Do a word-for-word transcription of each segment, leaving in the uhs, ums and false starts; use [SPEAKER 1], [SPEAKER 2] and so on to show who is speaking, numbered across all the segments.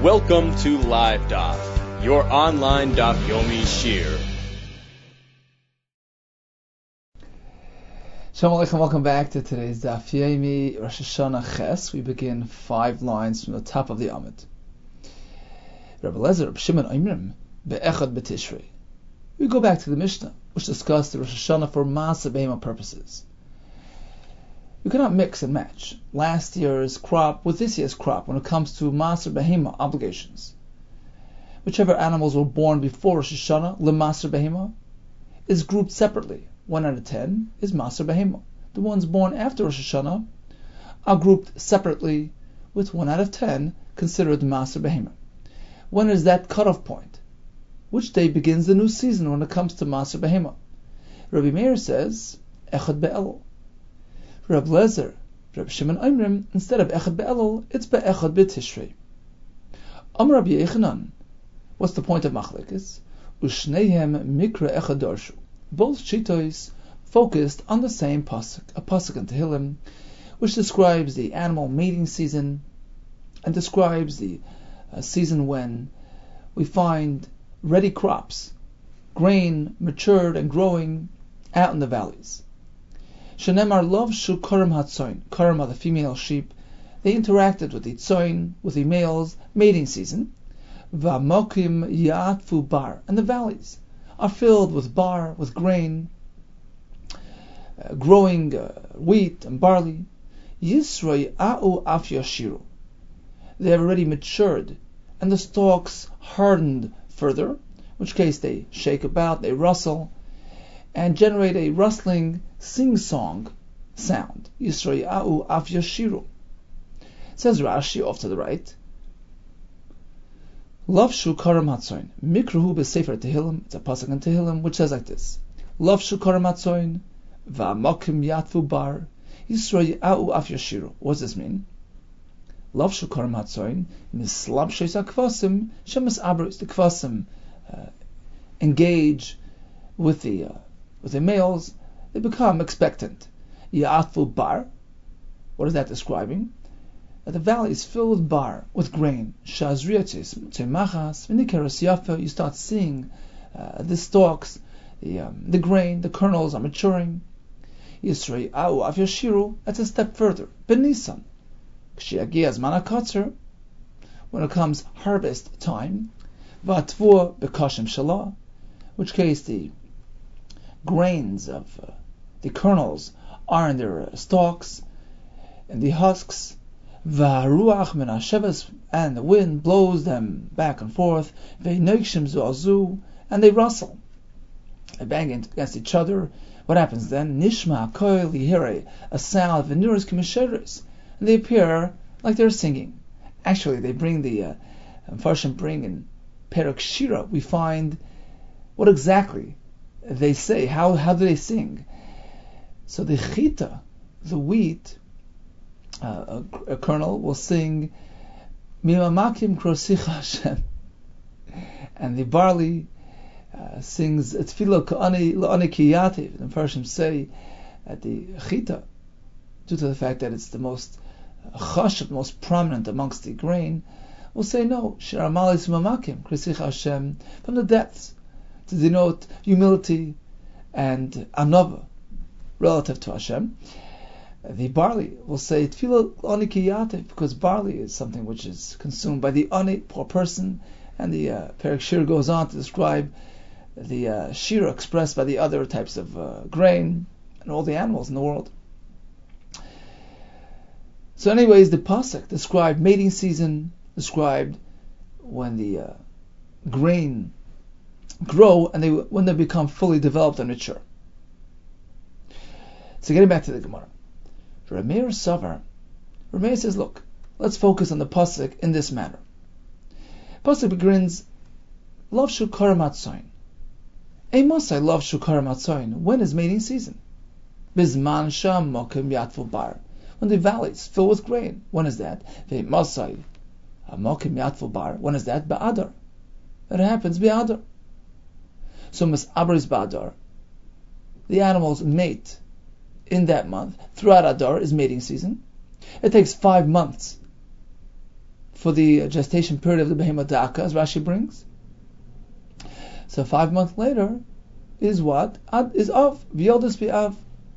[SPEAKER 1] Welcome to Live Daf, your online Daf Yomi Shir.
[SPEAKER 2] Shalom Aleichem, welcome back to today's Daf Yomi Rosh Hashanah Ches. We begin five lines from the top of the Amud. Rabbi Lezer, Rabbi Shimon Oimrim, Be'echad B'Tishrei. We go back to the Mishnah, which discussed the Rosh Hashanah for Maaseh Behema purposes. You cannot mix and match last year's crop with this year's crop when it comes to Maaseh Behema obligations. Whichever animals were born before Rosh Hashanah, L'Maaseh Behema, is grouped separately. One out of ten is Maaseh Behema. The ones born after Rosh Hashanah are grouped separately with one out of ten considered Maaseh Behema. When is that cutoff point? Which day begins the new season when it comes to Maaseh Behema? Rabbi Meir says, Echad Be'elul. Rabbi Lezer, Rabbi Shimon Oimrim, instead of Echad Be'elul, it's Be'echad B'Tishrei. Amar Rabbi Yechanan, what's the point of Machlekes? U'shneihem mikra echad darshu. Both shittos focused on the same pasuk, a pasuk in Tehillim, which describes the animal mating season and describes the uh, season when we find ready crops, grain matured and growing out in the valleys. Shenemar love shu karam hatzoin. Karam are the female sheep. They interacted with the tzoin, with the males, mating season. V'amokim ya'atfu bar. And the valleys are filled with bar, with grain, uh, growing uh, wheat and barley. Yisroi a'u af yashiru. They have already matured, and the stalks hardened further, in which case they shake about, they rustle, and generate a rustling sing-song sound. Yisroi a'u af yashiru. Says Rashi off to the right. Lavshu karam hatzoin. Mikruhu b'sefer Tehillim. It's a pasuk in Tehillim which says like this. Lavshu karam hatzoin. Va'amokim yatfu bar. Yisroi a'u af yashiru. What does this mean? Lavshu karam hatzoin. Mislab sheisa kvasim. Shemas abris. The kvasim uh, engage with the uh, with the males. They become expectant. Ya'atfu bar. What is that describing? That the valley is filled with bar, with grain. Shazriatis, tzemachas, v'nikeras yafa. You start seeing uh, the stalks, the um, the grain, the kernels are maturing. Yisrei a'u af yashiru. That's a step further. Benisan, kshiagias manakatzer. When it comes harvest time, v'atvur bekashem shalah. Which case the grains of uh, the kernels are in their uh, stalks, and the husks. V'haruach min hasheves, and the wind blows them back and forth. Ve'noikshim zu'azu, and they rustle, they bang against each other. What happens then? Nishma koil, you hear a, a sound. V'niras k'misheres, and they appear like they're singing. Actually, they bring the uh, Farshim bring in Perek Shira. We find what exactly they say. How how do they sing? So the chita, the wheat. Uh, a, a kernel will sing Mimamakim Krosicha Hashem, and the barley uh, sings Tfilo Ka'ani La'ani Kiyativ. The Persians say that the chita, due to the fact that it's the most uh, chashav, most prominent amongst the grain, will say no Shiramalis Mimamakim Krosicha Hashem, from the depths, to denote humility and anava relative to Hashem. The barley will say Tfilo Ani Kiyativ, because barley is something which is consumed by the ani, poor person, and the uh, Perek Shir goes on to describe the uh, shira expressed by the other types of uh, grain and all the animals in the world. So, anyways, the pasuk described mating season, described when the uh, grain grow and they when they become fully developed and mature. So, getting back to the Gemara. Rameir Savar, Rameir says, look, let's focus on the pasuk in this manner. Pasuk begins, Love Shukar Matzoin. Amosai love Shukar Matzoin. When is mating season? Bizman Sham Mokim Yatfu Bar. When the valleys fill with grain. When is that? Ve'masai Mokim Yatfu Bar. When is that? Ba'adar. It happens Ba'adar. So Mas Abris Ba'adar. The animals mate in that month. Throughout Adar is mating season. It takes five months for the gestation period of the Behemah Da'aka, as Rashi brings. So five months later is what? Ad, is Av. V'yodas B'Av.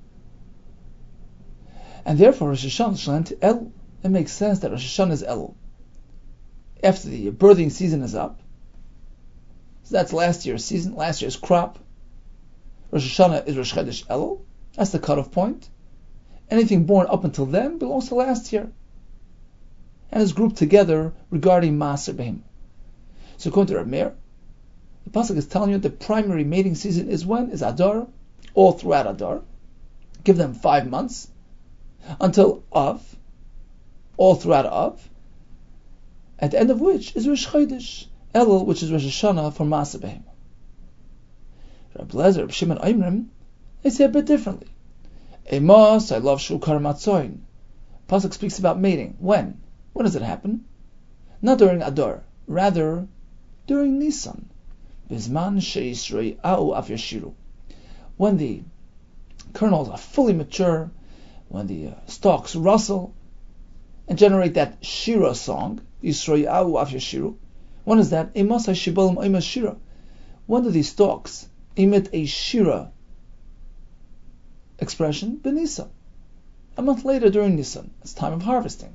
[SPEAKER 2] And therefore Rosh Hashanah Shlant El. It makes sense that Rosh Hashanah is El. After the birthing season is up. So that's last year's season, last year's crop. Rosh Hashanah is Rosh Chodesh El. That's the cutoff point. Anything born up until then belongs to last year, and is grouped together regarding Maaser Behemah. So according to Reb Meir, the pasuk is telling you the primary mating season is when? Is Adar, all throughout Adar. Give them five months until Av, all throughout Av, at the end of which is Rosh Chodesh Elul, which is Rosh Hashanah for Maaser Behemah. Reb Lezer, Reb Shimon Oimrim, they say a bit differently. Amos, I love Shukar Matzoin. Pasuk speaks about mating. When? When does it happen? Not during Adar, rather during Nisan. Bizman she'isrei au af yashiru. When the kernels are fully mature, when the uh, stalks rustle and generate that shira song, Yisrei au af yashiru. When is that? Amos hashibalim oimas shira. When do these stalks emit a shira expression? B'Nisan. A month later during Nisan. It's time of harvesting.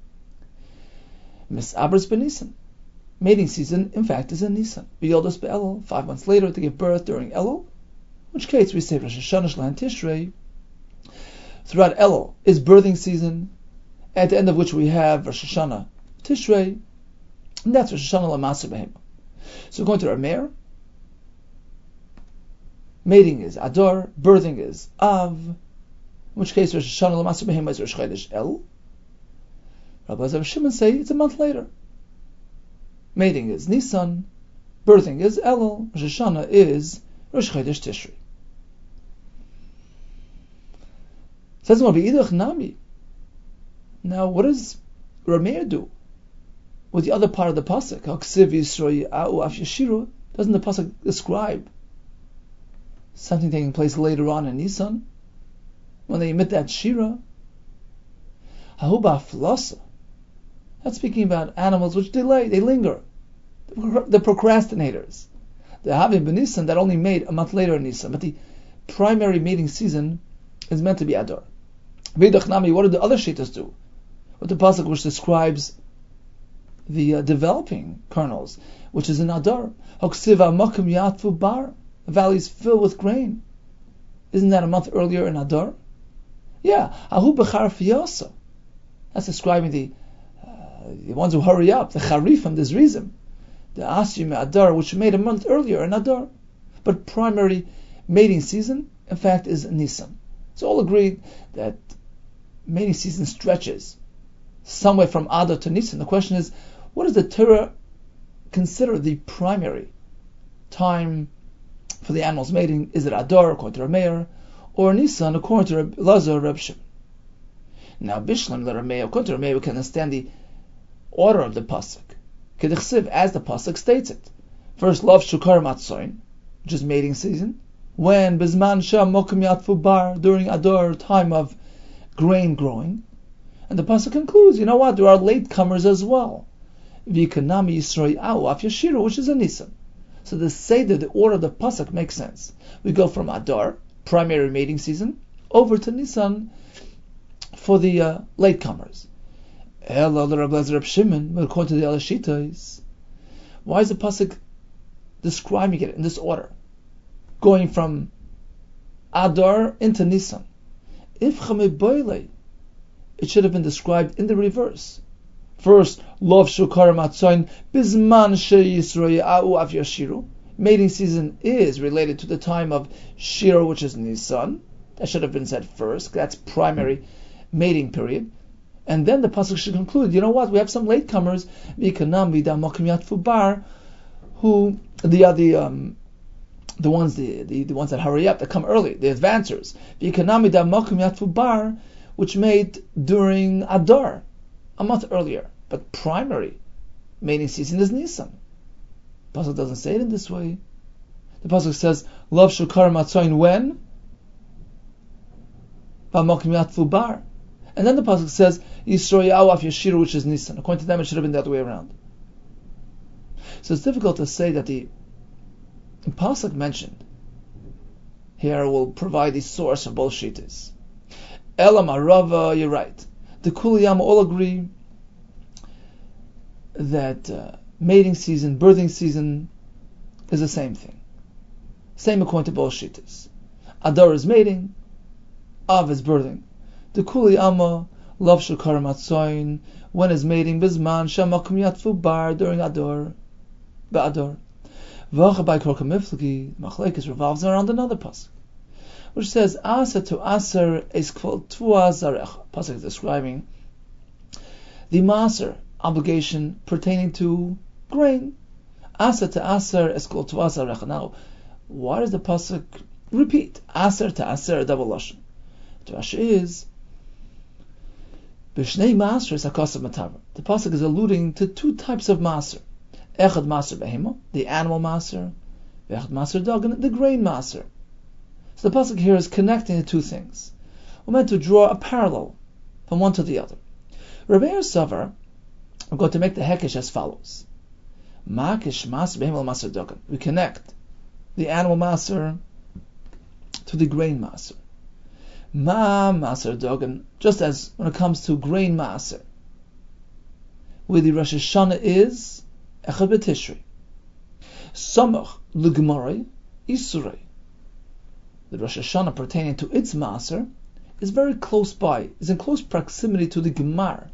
[SPEAKER 2] Mis Abras B'Nisan. Mating season, in fact, is in Nisan. V'yodos Be'elul. Five months later to give birth during Elul. In which case we say Rosh Hashanah Shlan Tishrei. Throughout Elul is birthing season, at the end of which we have Rosh Hashanah Tishrei. And that's Rosh Hashanah L'Maaser Behemah. So going to Reb Meir, mating is Adar, birthing is Av, in which case Rosh Hashanah L'Maaser Behemah is Rosh Chodesh El. Rabbi Lezer Shimon say it's a month later. Mating is Nisan, birthing is Elul, Rosh Hashanah is Rosh Chodesh Tishrei. Says Mabiyidach Nami. Now, what does Rameir do with the other part of the pasuk? Haksiv Yisroi Au Af Yashiru. Doesn't the pasuk describe something taking place later on in Nisan when they emit that shira? Hahuba Flasa. That's speaking about animals which delay, they linger, the procrastinators. The Havim B'Nisan that only made a month later in Nisan, but the primary mating season is meant to be Adar. V'idach Nami, what do the other shittas do? What the pasuk which describes the uh, developing kernels, which is in Adar. Hoksiva Makim Yatvu Bar. The valley is filled with grain. Isn't that a month earlier in Adar? Yeah. Ahu Bechar Fiyasa. That's describing the uh, the ones who hurry up, the Charifim, the Zrizim, the Asim Adar, which made a month earlier in Adar. But primary mating season, in fact, is Nisan. So all agreed that mating season stretches somewhere from Adar to Nisan. The question is, what does the Torah consider the primary time for the animals mating? Is it Adar, according to Rameir, or Nisan, according to Reb Lazar, Reb Shimon? Now, Bishlam, the Rameir, according to Rameir, we can understand the order of the pasuk. Kedichsiv, as the pasuk states it. First, Love Shukar Matzoin, which is mating season. When Bizman Sham Mokim Yatfu Bar, during Adar, time of grain growing. And the pasuk concludes, you know what, there are latecomers as well. V'yikanami Yisroi Au Af Yashiru, which is a Nisan. So the Seder, the order of the pasuk makes sense. We go from Adar, primary mating season, over to Nisan for the uh, latecomers. Ela Rabbi Lezer Reb Shimon, but according to the other Shittas, why is the pasuk describing it in this order, going from Adar into Nisan? If Chamei it should have been described in the reverse. First, Lov Shukar Matzoin Bizman Sheyisroi Au Av Yashiru. Mating season is related to the time of Shira, which is Nisan. That should have been said first. That's primary mating period. And then the pasuk should conclude, you know what, we have some latecomers, V'yikanam V'da Mokim Yatfu Bar, who, the uh, the um, the ones the, the, the ones that hurry up, that come early, the advancers. V'yikanam V'da Mokim Yatfu Bar, which made during Adar, a month earlier. But primary mating season is Nisan. The pasuk doesn't say it in this way. The pasuk says, Love Shukar Matzoin when? V'mokim Yatfu Bar. And then the pasuk says Yisro Ya'u Af Yashiru, which is Nisan. According to them, it should have been the other way around. So it's difficult to say that the pasuk mentioned here will provide the source of both shittas. Elam Arava, you're right. The Kuliyam all agree that uh, mating season, birthing season is the same thing. Same according to both shittas. Adar is mating, Av is birthing. The Kuliyama, Love Shukar Matzoin, when is mating, Bizman, Shamakum Yatfu Bar, during Adar, Ba'adar. Vacha by Korka Miflagi, Machlekes revolves around another pasuk, which says, Asa to Aser is called Tua Zarech. Pasuk is describing the Maser obligation pertaining to grain. Asa to Aser is called Tua Zarech. Now, why does the pasuk repeat? Aser to Aser, double lashon. The Rashi is B'shnei Maser is Akasav Matavar. The pasuk is alluding to two types of Maser. Echad Maser Behema, the animal Maser, Echad Maser Dagan, the grain Maser. So the pasuk here is connecting the two things. We're meant to draw a parallel from one to the other. Rabbi Savar, we're going to make the hekesh as follows. Makish Maser Behema Maser Dagan. We connect the animal Maser to the grain Maser. Ma Maser Dagan, just as when it comes to grain Maser, where the Rosh Hashanah is Echad B'Tishrei. Samach L'Gemorei Isurei. The Rosh Hashanah pertaining to its Maser is very close by, is in close proximity to the Gemar,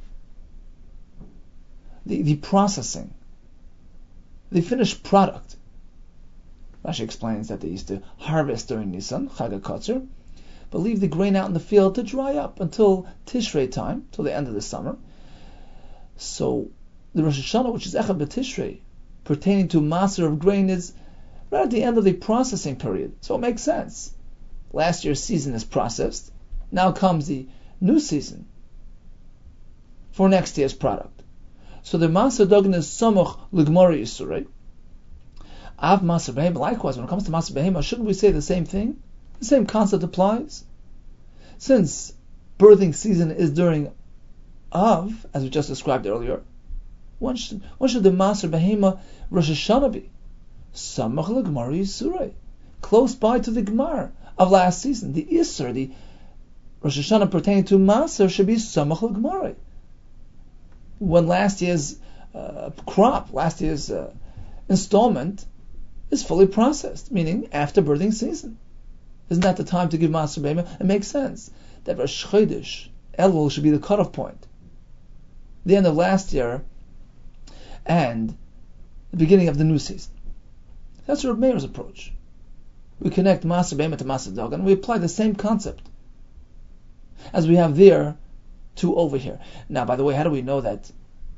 [SPEAKER 2] the, the processing, the finished product. Rashi explains that they used to harvest during Nisan, Chag HaKotzer, but leave the grain out in the field to dry up until Tishrei time, till the end of the summer. So the Rosh Hashanah, which is Echad B'Tishrei, pertaining to Maser of grain, is right at the end of the processing period. So it makes sense. Last year's season is processed. Now comes the new season for next year's product. So the Maser Dagan is Samach L'Gemorei Isurei. Av Maser Behema. Likewise, when it comes to Maser Behema, shouldn't we say the same thing? The same concept applies. Since birthing season is during Av, as we just described earlier, when should, when should the Maser Behema Rosh Hashanah be? Samach L'Gemorei Isurei. Close by to the Gemar of last season. The Isur, the Rosh Hashanah pertaining to Maser, should be Samach L'Gemorei. When last year's uh, crop, last year's uh, installment is fully processed, meaning after birthing season. Isn't that the time to give Maser Behema? It makes sense that Rosh Chodesh Elul should be the cutoff point. The end of last year and the beginning of the new season. That's Reb Meir's approach. We connect Maser Behema to Maser Dagan, and we apply the same concept as we have there to over here. Now, by the way, how do we know that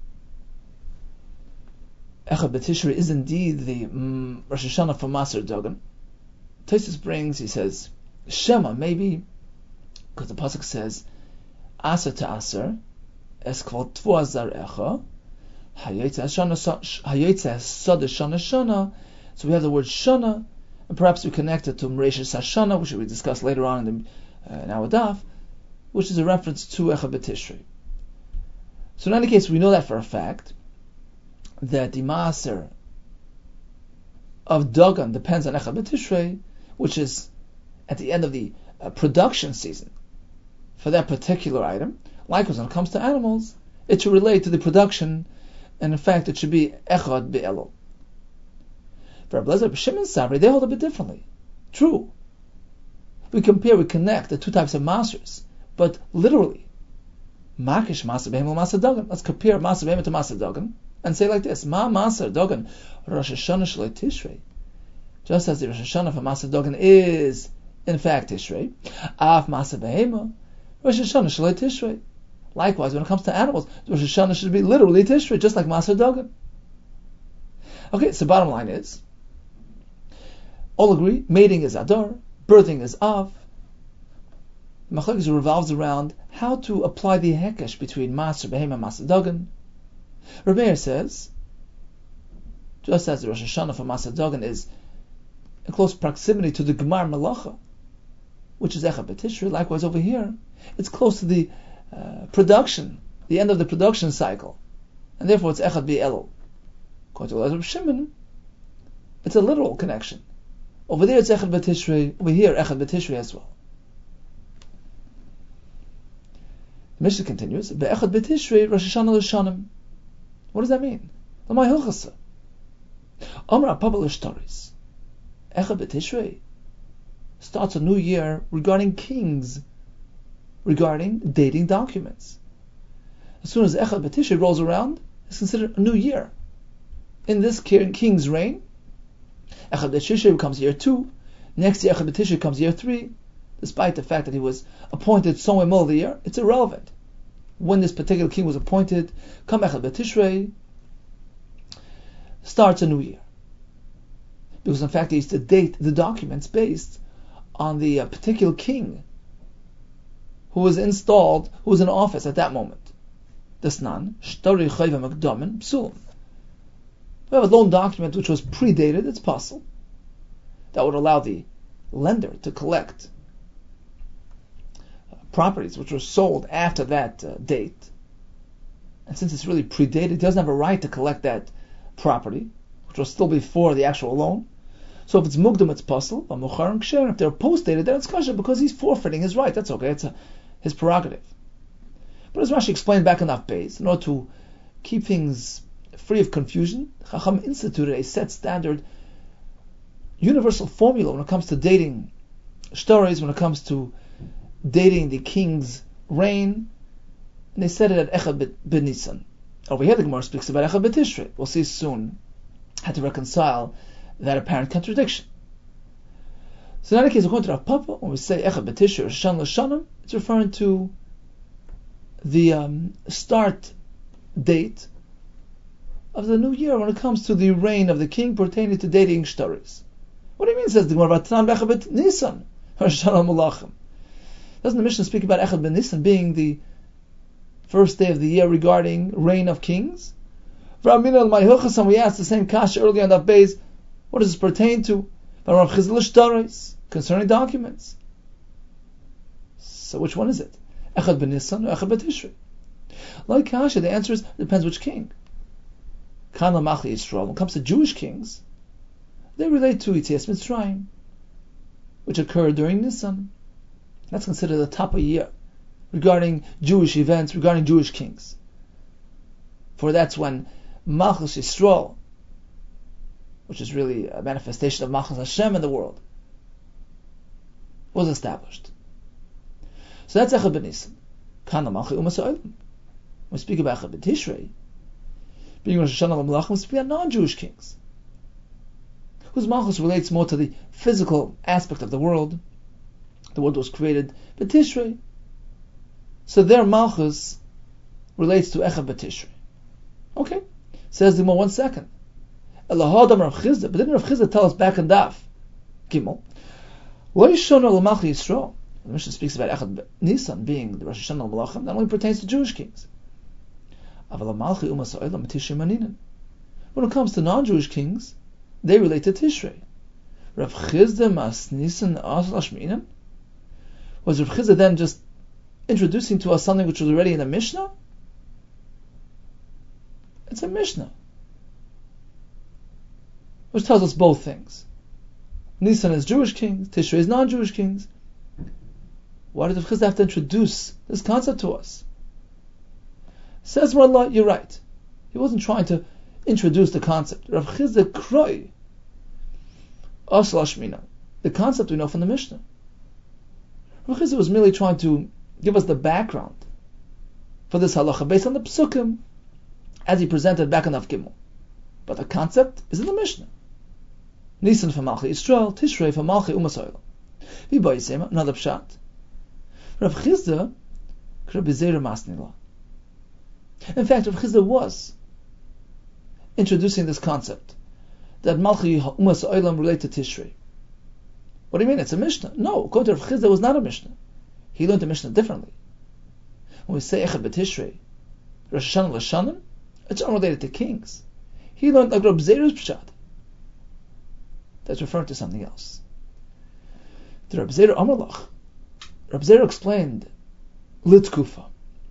[SPEAKER 2] Echad B'Tishrei is indeed the mm, Rosh Hashanah for Maser Dagan? Tosfos brings, he says, Shema, maybe, because the pasuk says, Aser to Aser, es kval Tvua Zarecha, Hayetze Sod Shana Shana. So we have the word Shana, and perhaps we connect it to Mereshis Hashana, which we discuss later on in, the, uh, in our daf, which is a reference to Echad B'Tishrei. So in any case, we know that for a fact, that the Maser of Dagan depends on Echad B'Tishrei, which is at the end of the uh, production season for that particular item. Likewise, when it comes to animals, it should relate to the production, and in fact, it should be Echad B'Elul. For Rabbi Lezer, B'Shimon and Savri, they hold a bit differently. True. We compare, we connect the two types of Masers, but literally, Makish Maser Behema Maser Dagan. Let's compare Maser Behema to Maser Dagan and say like this: Ma Maser Dagan Rosh Hashanah Shalei Tishrei. Just as the Rosh Hashanah for Maser Dagan is in fact Tishrei, Av Maser Behema Rosh Hashanah Shalei Tishrei. Likewise, when it comes to animals, the Rosh Hashanah should be literally Tishrei, just like Maser Dagan. Okay, so bottom line is, all agree, mating is Adar, birthing is Av. The Machlekes revolves around how to apply the hekesh between Maser Behema and Maser Dagan. Reb Meir says, just as the Rosh Hashanah for Maser Dagan is in close proximity to the Gemar Malacha, which is Echad B'Tishrei, likewise over here, it's close to the uh, production, the end of the production cycle, and therefore it's Echad B'Elul. According to Reb Shimon, it's a literal connection. Over there it's Echad B'Tishrei, over here Echad B'Tishrei as well. The Mishnah continues, Be'echad B'Tishrei Rosh Hashanah L'Shanim. What does that mean? L'may Hilchasa. Amra Papa L'Shtaris. Echad B'Tishrei starts a new year regarding kings, regarding dating documents. As soon as Echad B'Tishrei rolls around, it's considered a new year. In this king's reign, Echad B'Tishrei becomes year two. Next year, Echad B'Tishrei becomes year three. Despite the fact that he was appointed somewhere in the middle of the year, it's irrelevant. When this particular king was appointed, come Echad B'Tishrei, starts a new year. Because in fact, they used to date the documents based on the uh, particular king who was installed, who was in office at that moment. Desnan, Shtari Chayva Makdamin, Psulim. We have a loan document which was predated, it's possible. That would allow the lender to collect uh, properties which were sold after that uh, date. And since it's really predated, he doesn't have a right to collect that property, which was still before the actual loan. So if it's mugdam, it's possible. But muchar and ksher, if they're post-dated, then it's kosher because he's forfeiting his right. That's okay. It's a, his prerogative. But as Rashi explained back in Daf Beis, in order to keep things free of confusion, Chacham instituted a set standard, universal formula when it comes to dating stories, when it comes to dating the king's reign, and they said it at Echad B'Nisan. Over here the Gemara speaks about Echad B'Tishrei. We'll see soon how to reconcile that apparent contradiction. So in any case, according to Rav Papa, when we say Echad B'Tishrei or Shan L'Shanim, it's referring to the um, start date of the new year when it comes to the reign of the king pertaining to dating stories. What do you mean, says the Gemara, Echad B'Nisan or Shan L'Malachim? Doesn't the Mishnah speak about Echad B'Nisan being the first day of the year regarding reign of kings? We asked the same kasha earlier on that base. What does this pertain to? Concerning documents. So which one is it? Echad B'Nisan or Echad B'Tishrei? Like kasha, the answer is depends which king. Kan L'Machli Yisrael. When it comes to Jewish kings, they relate to Yetzias Mitzrayim, which occurred during Nisan. That's considered the top of the year regarding Jewish events, regarding Jewish kings. For that's when Malchus Yisrael, which is really a manifestation of Malchus Hashem in the world, was established. So that's Echad B'Nisan. Kan L'Malchi Umas Ha'olam. When we speak about Echad B'Tishrei, being Rosh Hashanah L'Malachim, we speak about non-Jewish kings, whose Malchus relates more to the physical aspect of the world. The world was created B'Tishrei, so their Malchus relates to Echad B'Tishrei. Okay, says the more one second. Elahadam Rav Chizda, but didn't Rav Chizda tell us back in Daf Gimel? Lo Yishona L'Malchi Yisrael. The Mishnah speaks about Echad Nisan being the Rosh Hashanah L'Malachim, that only pertains to Jewish kings. Aval Malchi Umas Ha'olam Tishrei Maninan. When it comes to non-Jewish kings, they relate to Tishrei. Rav Chizda Mas Nisan Asal Shminan. Was Rav Chizda then just introducing to us something which was already in the Mishnah? It's a Mishnah, which tells us both things. Nisan is Jewish kings, Tishrei is non-Jewish kings. Why did Rav Chizda have to introduce this concept to us? Says Mullah, you're right. He wasn't trying to introduce the concept. Rav Chizda Kroi Asal Shmina. The concept we know from the Mishnah. Rav Chizda was merely trying to give us the background for this halacha based on the psukim as he presented back in Daf Gimel. But the concept is in the Mishnah. Nisan for Malchi Yisrael, Tishrei for Malchi Umas Ha'olam. V'bo Yisema, another pshat. Rav Chizda Krab Bezeira Masnila. In fact, Rav Chizda was introducing this concept that Malchi Umas Ha'olam relate to Tishrei. What do you mean? It's a Mishnah. No, according to Rav Chizda, it was not a Mishnah. He learned the Mishnah differently. When we say Echad B'Tishrei, Rosh Hashanah L'Shanim, it's unrelated to kings. He learned like Rab Zeira's pshat. That's referring to something else. The Rab Zeira Amalach. Rab Zeira explained Litkufa.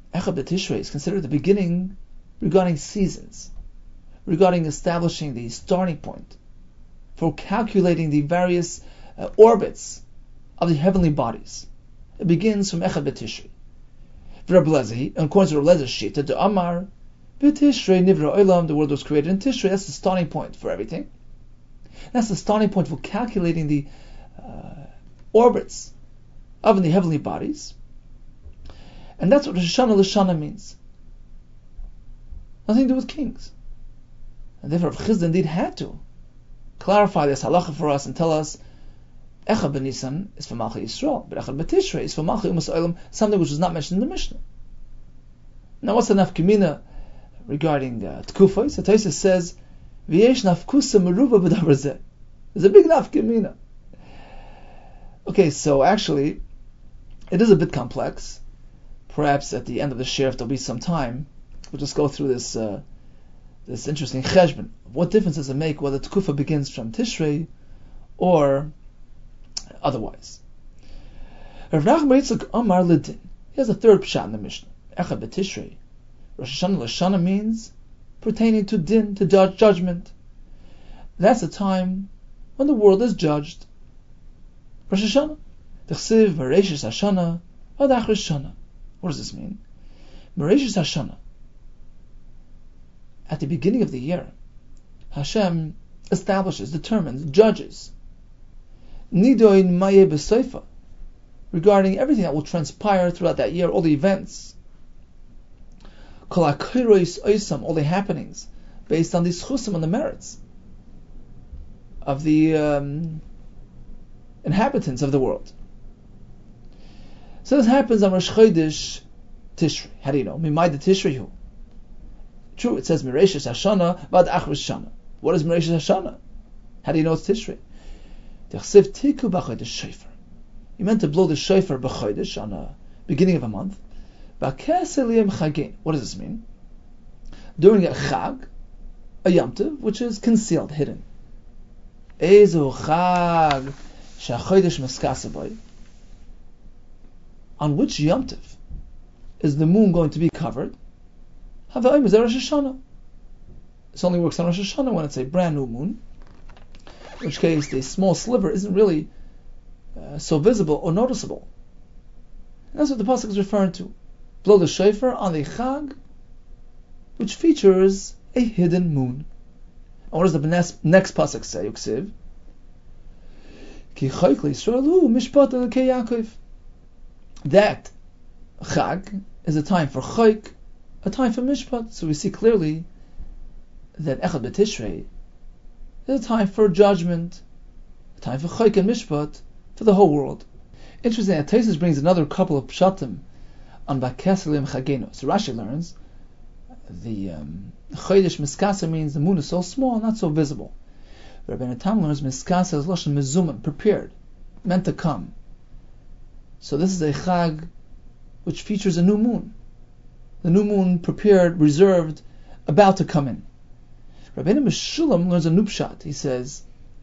[SPEAKER 2] Echad B'Tishrei is considered the beginning regarding seasons, regarding establishing the starting point for calculating the various uh, orbits of the heavenly bodies. It begins from Echad B'Tishrei. V'Rab Lezer, according to Rab Lezer's Shita, the Amar B'Tishrei Nivra Olam, the world was created in Tishrei. That's the starting point for everything. That's the starting point for calculating the uh, orbits of the heavenly bodies. And that's what Rosh Hashanah L'Shana means. Nothing to do with kings. And therefore, Rav Chizda indeed had to clarify this halacha for us and tell us Echad B'Nisan is for Malchei Yisrael, but Echad B'Tishrei is for Malchei Umas Olam, something which is not mentioned in the Mishnah. Now, what's the nafkamina regarding uh, Tkufos? The Tosfos says, V'yesh nafkusa meruba b'davar zeh. There's a big nafkamina. Okay, so actually, it is a bit complex. Perhaps at the end of the share, if there'll be some time, we'll just go through this uh, this interesting cheshbon. What difference does it make whether Tkufa begins from Tishrei or otherwise? Rav Nachman Yitzchak Amar Lidin. He has a third pshat in the Mishnah. Echad B'Tishrei. Rosh Hashanah L'Shana means pertaining to din, to judge, judgment. That's the time when the world is judged. Rosh Hashanah. T'chsiv V'Reishis Hashana Ad Achris Shana. What does this mean? Mereshis Hashana. At the beginning of the year, Hashem establishes, determines, judges Nidoin Maye B'Seifa, regarding everything that will transpire throughout that year, all the events. Kol HaKoros Oisam, all the happenings, based on the schusim, on the merits of the um, inhabitants of the world. So this happens on Rosh Chodesh Tishrei. How do you know? Mimai the Tishrei hu. True, it says Mereshis Hashana Vad Achris Shana. What is Mereshis Hashana? How do you know it's Tishrei? T'chsiv tiku b'chodesh shofar. You meant to blow the shofar b'chodesh on a beginning of a month. B'kesel yom chagin. What does this mean? During a chag, a yom tov, which is concealed, hidden. Ezu chag shachodesh meskasa boy. On which Yom Tov is the moon going to be covered? Havayim is Rosh Hashanah. This only works on Rosh Hashanah when it's a brand new moon, in which case the small sliver isn't really uh, so visible or noticeable. And that's what the pasuk is referring to. Blow the shofar on the Chag, which features a hidden moon. And what does the next, next pasuk say? Uksiv Ki chayk Yisraelu mishpat elokei Yaakov. That Chag is a time for Chayk, a time for Mishpat. So we see clearly that Echad B'Tishrei is a time for judgment, a time for Chayk and Mishpat for the whole world. Interesting that Tosfos brings another couple of pshatim on Ba'keselim Chagenu. So Rashi learns the um, Chodesh Miskasa means the moon is so small, not so visible. Rabbeinu Tam learns Miskasa is Lashon Mezuman, prepared, meant to come. So this is a Chag which features a new moon. The new moon prepared, reserved, about to come in. Rabbeinu Meshulam learns a new pshat. He says,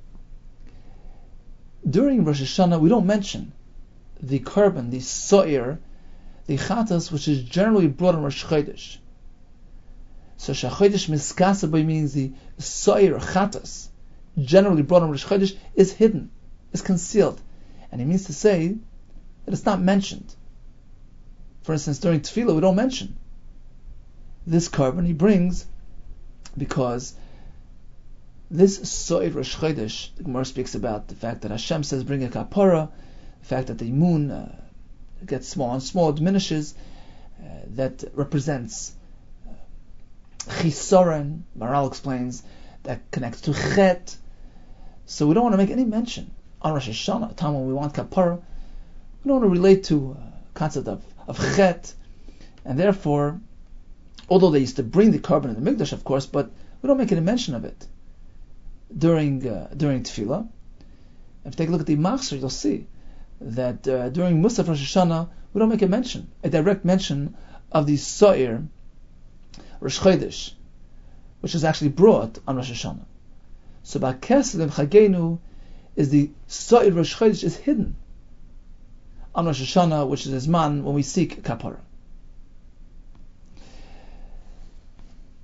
[SPEAKER 2] during Rosh Hashanah we don't mention the korban, the so'ir, the chatas, which is generally brought on Rosh Chodesh. So Shachodesh Miskasabay means the so'ir, chatas, generally brought on Rosh Chodesh, is hidden, is concealed. And he means to say that it's not mentioned. For instance, during Tefillah we don't mention this korban he brings, because this So'ir Rosh Chodesh, the Gemara speaks about the fact that Hashem says bring a kapara, the fact that the moon uh, gets small and small, diminishes, uh, that represents uh, Chisoren. Maral explains that connects to Chet. So we don't want to make any mention on Rosh Hashanah, a time when we want kapara. We don't want to relate to uh, concept of, of Chet, and therefore, although they used to bring the korban in the Mikdash, of course, but we don't make any mention of it during uh, during Tefillah. If you take a look at the Machzor, you'll see that uh, during Musaf Rosh Hashanah, we don't make a mention, a direct mention of the So'ir Rosh Chodesh, which is actually brought on Rosh Hashanah. So Ba'keselim Chagenu is the So'ir Rosh Chodesh is hidden on Rosh Hashanah, which is Zman when we seek kapara.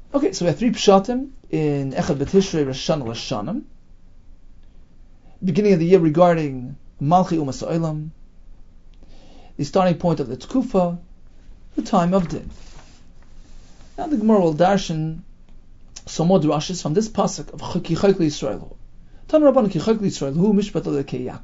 [SPEAKER 2] Okay, so we have three pshatim in Echad B'Tishrei Rosh Hashanah L'Shanim. Beginning of the year regarding Malchi Umas Ha'olam, the starting point of the Tkufa, the time of Din. Now the Gemara will darshan some more drushes from this pasuk of Ki Chayk L'Yisrael. Tan Rabban Ki Chayk L'Yisrael Hu Mishpat L'Kei Yaakov.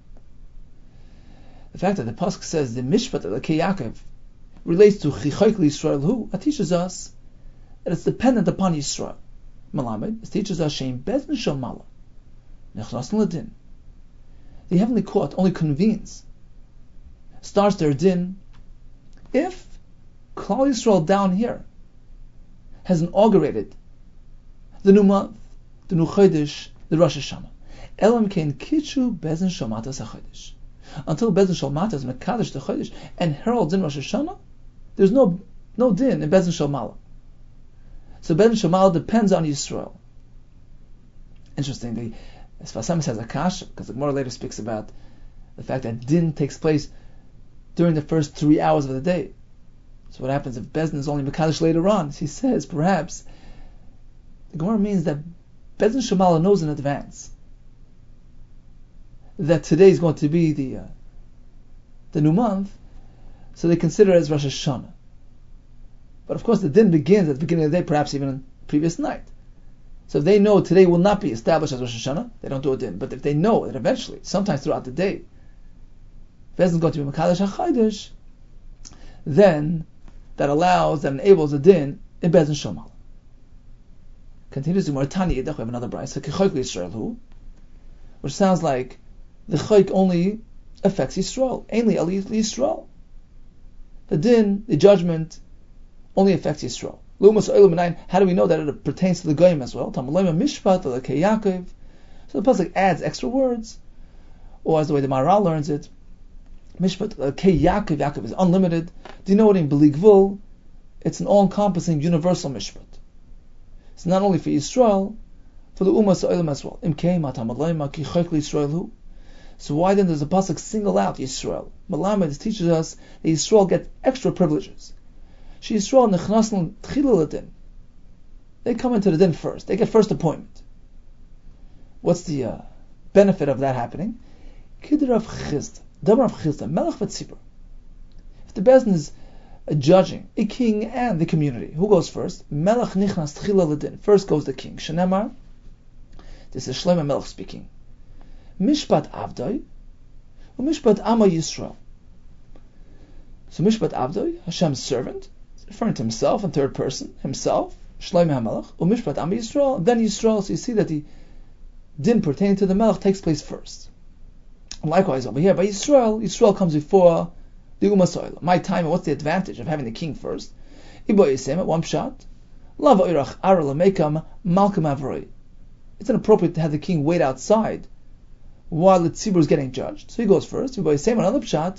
[SPEAKER 2] The fact that the pasuk says the Mishpat L'Kei Yaakov relates to Ki Chayk L'Yisrael Hu, that teaches us that it's dependent upon Yisrael. Malamed, it teaches us Shein Bezin Shel Mala Nechnas L'Din. The heavenly court only convenes, starts their din, if Klal Yisrael down here has inaugurated the new month, the new Chodesh, the Rosh Hashanah. Elam kein kitchu bezin shel matas hachodesh. Until bezin shel matas mekadosh the Chodesh and heralds in Rosh Hashanah, there's no no din in bezin shel mala. So bezin shel mala depends on Yisrael. Interestingly, as Fasam says a kasha, because the Gemara later speaks about the fact that din takes place during the first three hours of the day. So what happens if Bezdin is only Mekadosh later on? He says, perhaps, the Gemara means that Bezdin Shemala knows in advance that today is going to be the uh, the new month, so they consider it as Rosh Hashanah. But of course the din begins at the beginning of the day, perhaps even on the previous night. So if they know today will not be established as Rosh Hashanah, they don't do a din. But if they know that eventually, sometimes throughout the day, Bezdin is going to be Mekadosh HaChodesh, then that allows, that enables a din in Bezdin Shomal. Continues in Tani Yidach, we have another brayso, Kechayk L'Yisrael Hu, which sounds like the Chayk only affects Yisrael, only Ali Yisrael. The din, the judgment, only affects Yisrael. How do we know that it pertains to the Goyim as well? Mishpat L'Kei Yaakov. So the pasuk adds extra words, or as the way the Maharal learns it, Mishpat L'Kei Yaakov. Yaakov is unlimited, denoting B'ligvul. It's an all-encompassing universal mishpat. It's not only for Yisrael, for the Umas Ha'olam as well. Imkei matam alayma ki chayk Yisrael hu. So why then does the pasuk single out Yisrael? Malamed teaches us that Yisrael get extra privileges. She Yisrael nechnasen tchila l'din. They come into the din first. They get first appointment. What's the uh, benefit of that happening? Kid Rav Chizda, Dam Rav Chizda, Melech v'tzibur. If the Bezdin is a judging, a king and the community, who goes first? Melech nichnas tchila l'din. First goes the king. Shenemar. This is Shlomo Melech speaking. Mishpat Avdoi, u'Mishpat Ama Yisrael. So Mishpat Avdoi, Hashem's servant, referring to himself in third person, himself, Shlomo HaMelech, u'Mishpat Ama Yisrael, then Yisrael. So you see that the din pertaining to the Melech takes place first. And likewise over here, by Yisrael, Yisrael comes before the Umas Ha'olam. My time, what's the advantage of having the king first? Ibo Yisem at one shot. Lava Irach Ara Lamekam Malkam Avroi. It's inappropriate to have the king wait outside while the tzibur is getting judged. So he goes first. Ibo Yisem another pshat.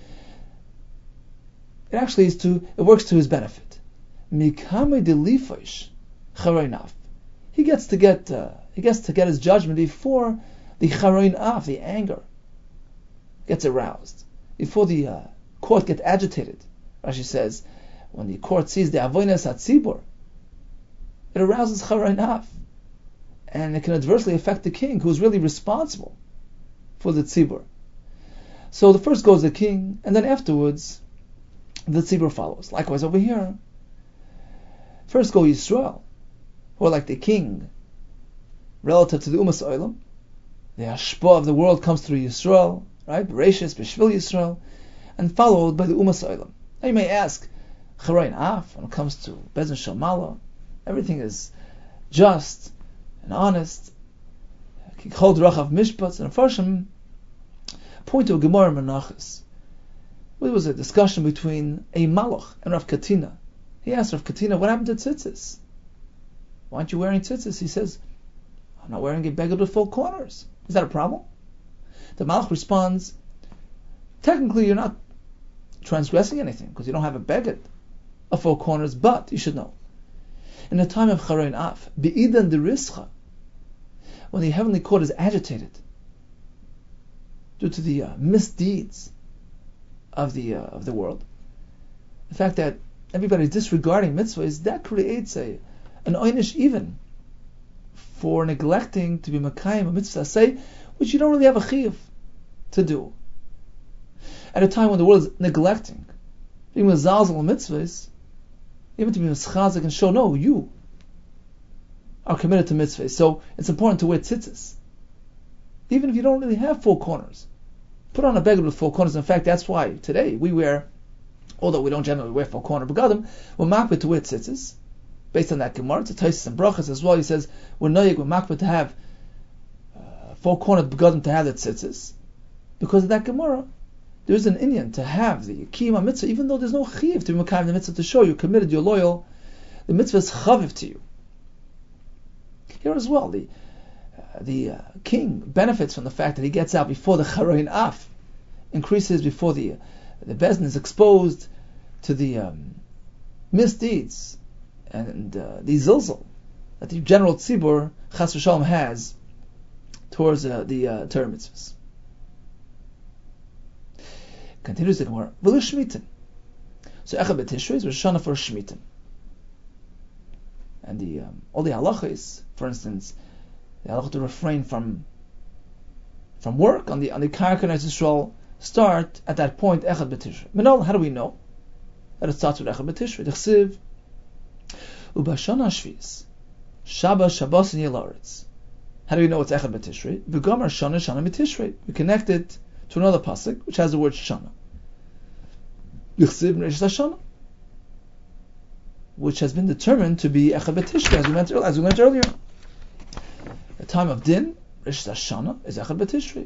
[SPEAKER 2] It actually is to it works to his benefit. Mikame de Lifosh Charoinaf. He gets to get uh, he gets to get his judgment before the Charoinaf, the anger, gets aroused. Before the uh, court gets agitated. Rashi says, when the court sees the avoinas hatzibur, it arouses Charoinaf. And it can adversely affect the king, who is really responsible for the tzibur. So the first goes the king, and then afterwards, the tzibur follows. Likewise over here, first go Yisrael, who are like the king, relative to the Umas Ha'olam. The hashpah of the world comes through Yisrael, right? Bereshis, B'shvil Yisrael, and followed by the Umas Ha'olam. Now you may ask, Charein Af, when it comes to Bezdin Shel Mala, everything is just and honest. Kichol Drachav Mishpats, and Farshim point to a Gemara in Menachos. There was a discussion between a Malach and Rav Katina. He asked Rav Katina, what happened to tzitzis? Why aren't you wearing tzitzis? He says, I'm not wearing a beged with full corners. Is that a problem? The Malach responds, technically you're not transgressing anything, because you don't have a beged of full corners, but you should know, in the time of Charein Af, Be'idan de Rischa, when the heavenly court is agitated due to the uh, misdeeds of the uh, of the world, the fact that everybody is disregarding mitzvahs, that creates a, an einish even for neglecting to be Makayim a mitzvah say, which you don't really have a chiyuv to do. At a time when the world is neglecting, being mezalzel mitzvahs, even to be mischazik and show, no, you are committed to mitzvahs. So it's important to wear tzitzis. Even if you don't really have four corners. Put on a beged with four corners. In fact, that's why today we wear, although we don't generally wear four corner begadim, we're makbid to wear tzitzis. Based on that Gemara, it's a Taisus and Brachas as well. He says, we're noyeg, we're makbid to have uh, four cornered begadim to have the tzitzis. Because of that Gemara, there is an inyan to have the kiyum mitzvah, even though there's no chiyuv to be makayim the mitzvah to show you're committed, you're loyal. The mitzvah is chaviv to you. Here as well, the uh, the uh, king benefits from the fact that he gets out before the charoin af increases, before the uh, the bezin is exposed to the um, misdeeds and uh, the zilzal that the general tzibur chas v'shalom has towards uh, the uh, Torah mitzvahs. Continues the Gemara. V'lu shmitin. So Echad B'Tishrei is Rosh Hashanah for shmitin. And the um, all the halachas, for instance, the halacha to refrain from from work on the on the Karka Eretz Yisrael start at that point Echad B'Tishrei. Menol, how do we know that it starts with Echad B'Tishrei? The Chsiv Ubashana Shvius Shabbos Shabbos in Yelaretz. How do we know it's Echad B'Tishrei? V'Gomer Shana Shana B'Tishrei. We connect it to another pasuk which has the word Shana. Ychsiv Reish Shana, which has been determined to be Echad B'Tishrei, as we learned, as we learned earlier. The time of Din, Reish Shana, is Echad B'Tishrei.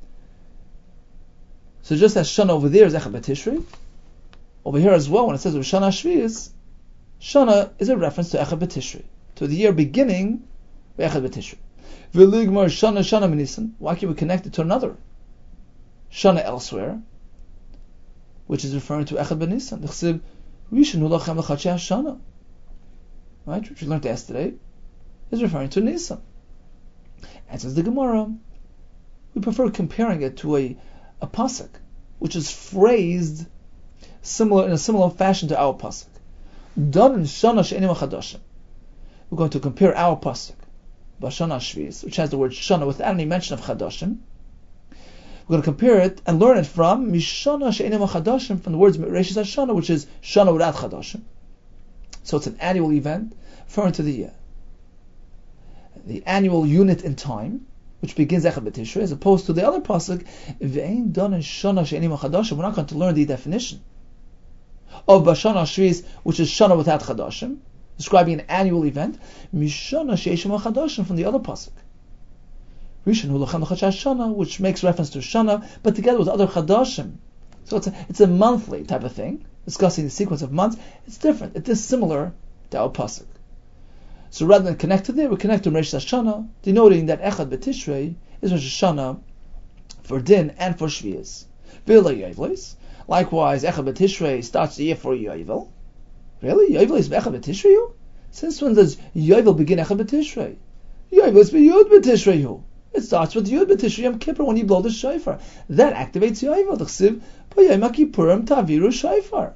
[SPEAKER 2] So just as Shana over there is Echad B'Tishrei, over here as well, when it says Shana Shvius, Shana is a reference to Echad B'Tishrei, to the year beginning by Echad B'Tishrei. V'ligmar Shana Shana Minisan. Why can't we connect it to another Shana elsewhere, which is referring to Echad B'Nisan? The Chsiv Rishon Hu Lachem L'Chadshei Hashana, right, which we learned yesterday, is referring to Nisan. And says the Gemara, we prefer comparing it to a a pasuk, which is phrased similar in a similar fashion to our pasuk. Done in Shana She'enim Chadashim. We're going to compare our pasuk, Bashana Shvius, which has the word Shana without any mention of Chadashim. We're going to compare it and learn it from Mishana She'enim Chadashim, from the words Reish Shana, which is Shana without Chadashim. So it's an annual event referring to the uh, the annual unit in time, which begins Echad B'Tishrei, as opposed to the other pasuk Ve'ein Don in Shana She'enim Chadashim. We're not going to learn the definition of Bashana Shvius, which is Shana without Chadashim, describing an annual event. Mishana She'enim Chadashim, from the other pasuk Rishon Hu Lachem L'Chadshei Hashana, which makes reference to Shana, but together with other Chadashim. So it's a, it's a monthly type of thing, discussing the sequence of months. It's different. It is similar to our pasuk. So rather than connect to there, we connect to Reish Hashana, denoting that Echad B'Tishrei is Rosh Hashanah for Din and for Shvius. Likewise, Echad B'Tishrei starts the year for Yovel. Really? Yovel is Echad B'Tishrei? Since when does Yovel begin Echad B'Tishrei? Yovel is Yud B'Tishrei. It starts with Yud B'Tishrei Yom Kippur, when you blow the shofar. That activates Yovel. The Chsiv B'Yom Kippurim Taviru Shofar.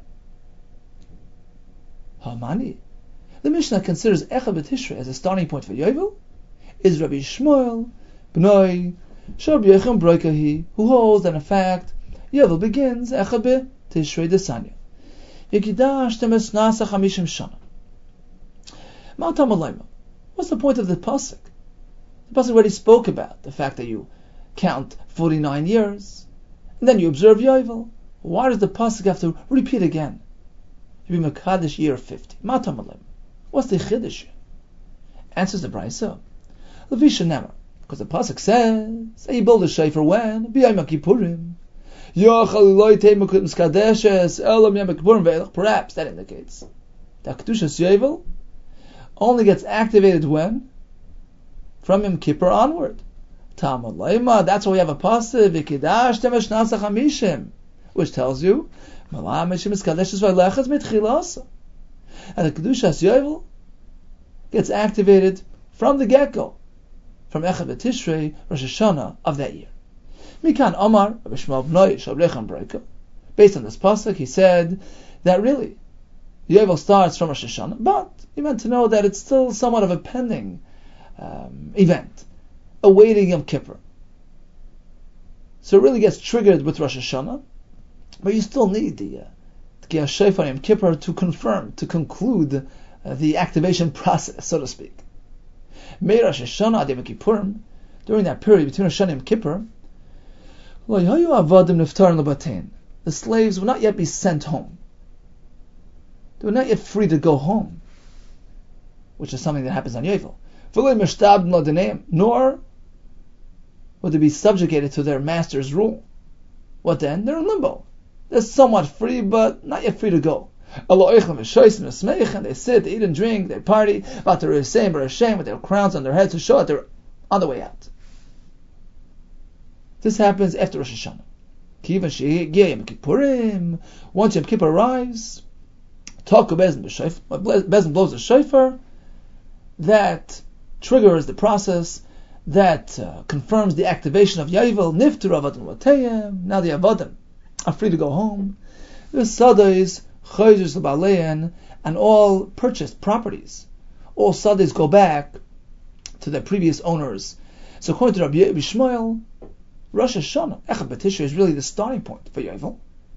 [SPEAKER 2] Hamani. The Mishnah considers Echad B'Tishrei as a starting point for Yovel. Is Rabbi Shmuel B'nai Shab Yechem Broikahi, who holds that in fact Yovel begins Echad B'Tishrei Desanya. Yekidash Temes Nasa Chamishim Shana. Ma'atam Alayma. What's the point of the pasuk? The pasuk already spoke about the fact that you count forty-nine years, and then you observe Yovel. Why does the pasuk have to repeat again? You be Mekadesh year fifty. Ma'atam Alayma. What's the chiddush? Answers the Brisa. Levisha Nemer, because the pasuk says that you build a shofar when b'yom Kippurim. Perhaps that indicates that Kedushas Yovel only gets activated when? From Yom Kippur onward. Talmud Leima, that's why we have a pasuk v'kidash temesh nasa chamishim, which tells you Malam Mishim Miskadesh V'Lechas Mitchilasa. And the Kedushas Yovel gets activated from the get-go, from Echad B'Tishrei, Rosh Hashanah of that year. Mikan Omar, Rabbi Shmuel B'nai Shabrechem Breika. Based on this pasuk, he said that really Yovel starts from Rosh Hashanah, but you meant to know that it's still somewhat of a pending um, event, awaiting Yom Kippur. So it really gets triggered with Rosh Hashanah, but you still need the Tkiya Shofar Yom Kippur to confirm, to conclude uh, the activation process, so to speak. May Rosh Hashanah ad Yom Kippurim, during that period between Rosh Hashanah and Yom Kippur, the slaves would not yet be sent home. They were not yet free to go home, which is something that happens on Yovel. Nor would they be subjugated to their master's rule. What then? They're in limbo. They're somewhat free, but not yet free to go. And they sit, they eat and drink, they party, but they're ashamed, but ashamed with their crowns on their heads to show that they're on the way out. This happens after Rosh Hashanah. Once Yom Kippur arrives, Bezin blows the shofar, that triggers the process, that uh, confirms the activation of Yovel, Nifter Avadim Vatayim. Now the Avadim are free to go home. The Sadais, Chayzus Balein, and all purchased properties, all Sadais go back to their previous owners. So according to Rabbi Shmuel, Rosh Hashanah, Echad B'Tishrei, is really the starting point for Yovel.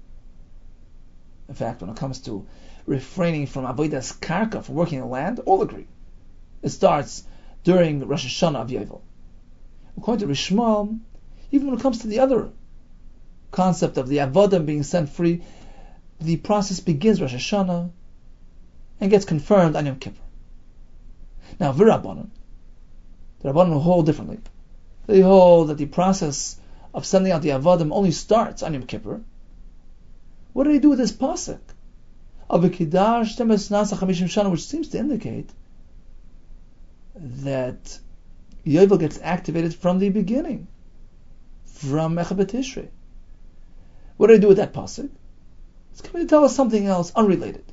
[SPEAKER 2] In fact, when it comes to refraining from Avodas Karka, from working the land, all agree. It starts during Rosh Hashanah of Yovel. According to Rabbi Shmuel, even when it comes to the other concept of the Avodim being sent free, the process begins Rosh Hashanah and gets confirmed on Yom Kippur. Now, V'Rabbanan, the Rabbanan hold differently. They hold that the process of sending out the Avodim only starts on Yom Kippur. What do they do with this pasuk? Which seems to indicate that Yovel gets activated from the beginning, from Echad B'Tishrei. What do they do with that pasuk? It's coming to tell us something else unrelated.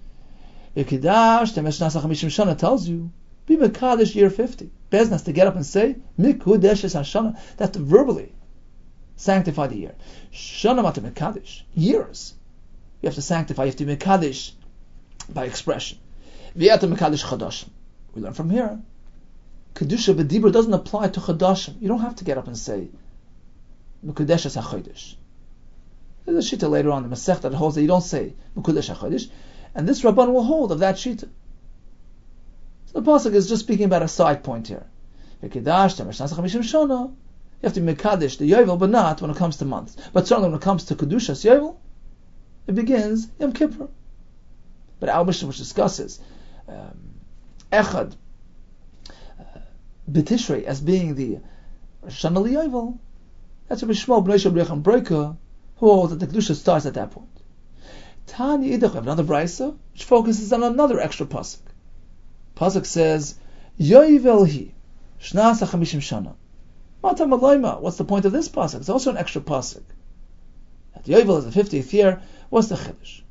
[SPEAKER 2] Shana tells you, be Mekadesh year fifty. Bezin has to get up and say, Mikudesh es Hashana. They have to verbally sanctify the year. Shana mata Mekadesh. Years. You have to sanctify, you have to be Mekadesh by expression. V'yata Mekadesh Chadashim. We learn from here, Kedusha B'Dibur doesn't apply to Chadashim. You don't have to get up and say, Mikudesh es HaChodesh. There's a shita later on, the Masech that holds that you don't say Mikudesh HaChodesh, and this Rabban will hold of that shita. So the pasuk is just speaking about a side point here. You have to be Mekadesh the Yovel, but not when it comes to months. But certainly when it comes to Kedushas Yovel, it begins Yom Kippur. But our Mishnah, which discusses um, Echad uh, B'Tishrei as being the Rosh Hashanah Yovel, that's Rabbi Shmuel Bnei Shabrechem Breika, who holds that the Kedusha starts at that point. Tani Idach, we have another Brisa, which focuses on another extra pasuk. Pasuk says, Yovel hi, Shnas HaChamishim Shana. Mata Malayma, what's the point of this pasuk? It's also an extra pasuk. That Yovel is the fiftieth year. What's the Chiddush?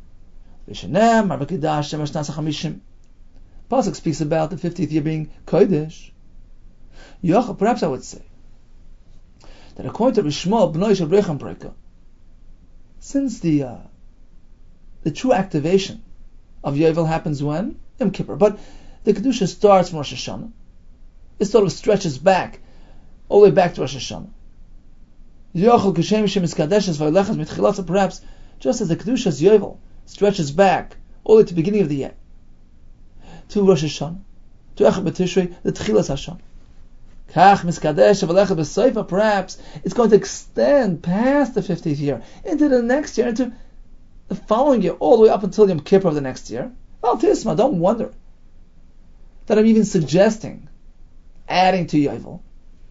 [SPEAKER 2] Pasuk speaks about the fiftieth year being Kodesh. Perhaps I would say that according to Rishmal B'nai Shabrechem Breika, since the uh, the true activation of Yovel happens when? Yom Kippur. But the Kedusha starts from Rosh Hashanah. It sort of stretches back, all the way back to Rosh Hashanah. Perhaps just as the Kedusha's Yovel stretches back all the way to the beginning of the year, to Rosh Hashanah, to Echad B'Tishrei, the Tchilas Hashanah. Perhaps it's going to extend past the fiftieth year, into the next year, into the following year, all the way up until Yom Kippur of the next year. Well, Tisma, don't wonder that I'm even suggesting adding to Yovel.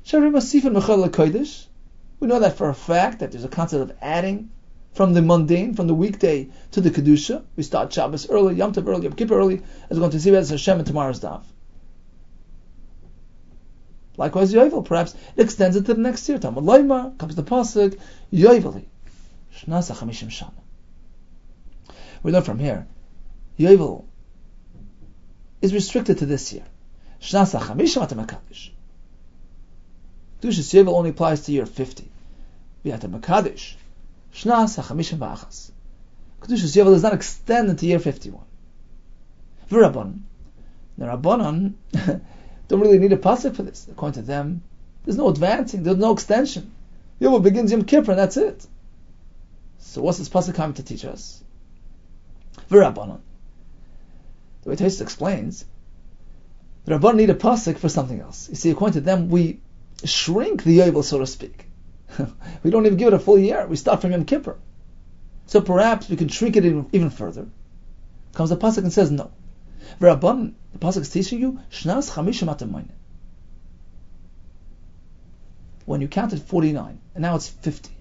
[SPEAKER 2] We know that for a fact, that there's a concept of adding from the mundane, from the weekday to the Kedusha. We start Shabbos early, Yom Tov early, Yom Kippur early, as we're going to see Bez Hashem in tomorrow's daf. Likewise, Yovel, perhaps it extends into the next year. Talmud Loimar, comes the pasuk, Yovel, Shnas HaChamishim Shana. We learn from here, Yovel is restricted to this year. Shnas HaChamishim Ata Mekadesh. Kedushas Yovel only applies to year fifty. V'ata Mekadesh, Shnas HaChamishim V'achas. Kedushas Yovel does not extend into year fifty-one. V'Rabbanan. The Rabbanan don't really need a pasuk for this. According to them, there's no advancing, there's no extension. Yovel begins Yom Kippur and that's it. So what's this pasuk coming to teach us? V'Rabbanan. The way Tosfos explains, the Rabbanan need a pasuk for something else. You see, according to them, we shrink the Yovel, so to speak. We don't even give it a full year. We start from Yom Kippur. So perhaps we can shrink it even, even further. Comes the pasuk and says no. V'Rabbanan, the pasuk is teaching you Shnas Chamishim Atamayne. When you counted forty-nine, and now it's fifty.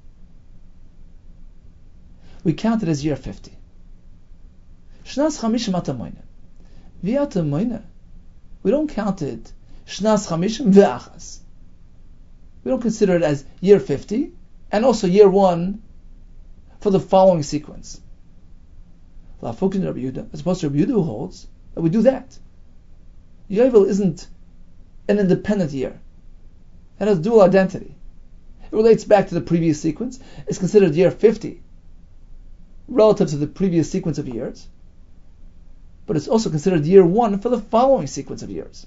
[SPEAKER 2] We count it as year fifty. Shnas Chamishim Atamayne. V'Atamayne. We don't count it Shnas Chamishim V'Achas. We don't consider it as year fifty, and also year one for the following sequence. As opposed to Rabbi Yehuda, who holds that we do that. Yovel isn't an independent year. It has dual identity. It relates back to the previous sequence. It's considered year fifty relative to the previous sequence of years. But it's also considered year one for the following sequence of years.